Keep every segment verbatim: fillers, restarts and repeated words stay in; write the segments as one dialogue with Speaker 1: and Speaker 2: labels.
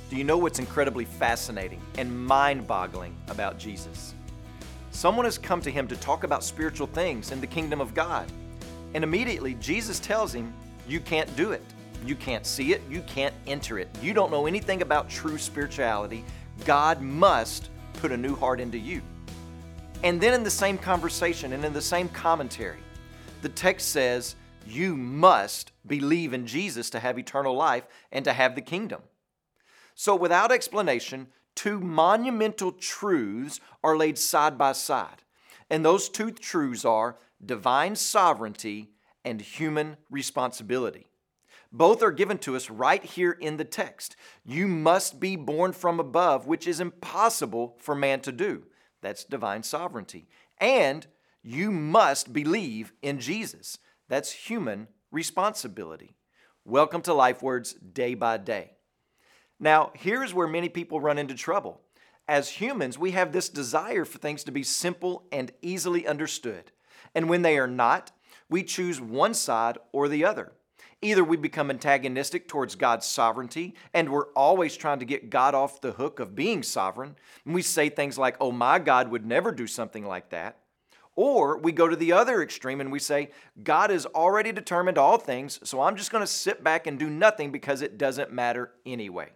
Speaker 1: Do you know what's incredibly fascinating and mind-boggling about Jesus? Someone has come to him to talk about spiritual things in the kingdom of God. And immediately Jesus tells him, you can't do it. You can't see it. You can't enter it. You don't know anything about true spirituality. God must put a new heart into you. And then in the same conversation and in the same commentary, the text says, you must believe in Jesus to have eternal life and to have the kingdom. So without explanation, two monumental truths are laid side by side. And those two truths are divine sovereignty and human responsibility. Both are given to us right here in the text. You must be born from above, which is impossible for man to do. That's divine sovereignty. And you must believe in Jesus. That's human responsibility. Welcome to LifeWords Day by Day. Now, here's where many people run into trouble. As humans, we have this desire for things to be simple and easily understood. And when they are not, we choose one side or the other. Either we become antagonistic towards God's sovereignty, and we're always trying to get God off the hook of being sovereign. And we say things like, oh, my God would never do something like that. Or we go to the other extreme and we say, God has already determined all things, so I'm just going to sit back and do nothing because it doesn't matter anyway.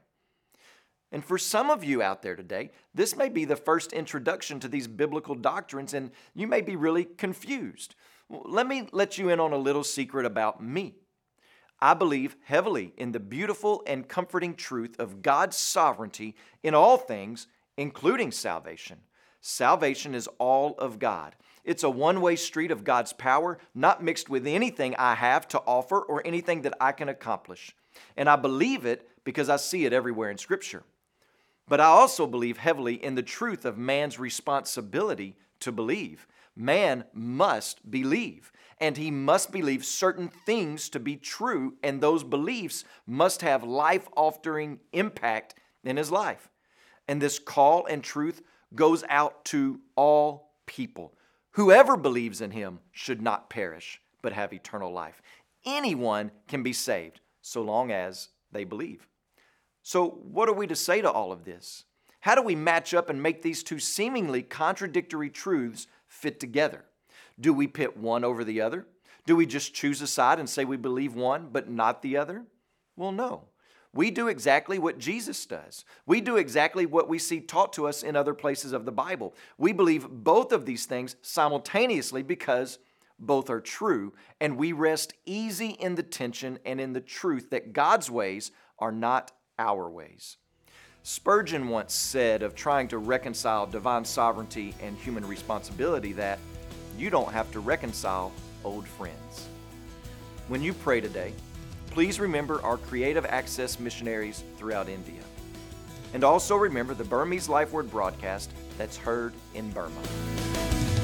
Speaker 1: And for some of you out there today, this may be the first introduction to these biblical doctrines, and you may be really confused. Let me let you in on a little secret about me. I believe heavily in the beautiful and comforting truth of God's sovereignty in all things, including salvation. Salvation is all of God. It's a one-way street of God's power, not mixed with anything I have to offer or anything that I can accomplish. And I believe it because I see it everywhere in Scripture. But I also believe heavily in the truth of man's responsibility to believe. Man must believe, and he must believe certain things to be true, and those beliefs must have life-altering impact in his life. And this call and truth goes out to all people. Whoever believes in him should not perish, but have eternal life. Anyone can be saved, so long as they believe. So what are we to say to all of this? How do we match up and make these two seemingly contradictory truths fit together? Do we pit one over the other? Do we just choose a side and say we believe one but not the other? Well, no. We do exactly what Jesus does. We do exactly what we see taught to us in other places of the Bible. We believe both of these things simultaneously because both are true, and we rest easy in the tension and in the truth that God's ways are not our ways. Spurgeon once said of trying to reconcile divine sovereignty and human responsibility that you don't have to reconcile old friends. When you pray today, please remember our Creative Access missionaries throughout India. And also remember the Burmese LifeWord broadcast that's heard in Burma.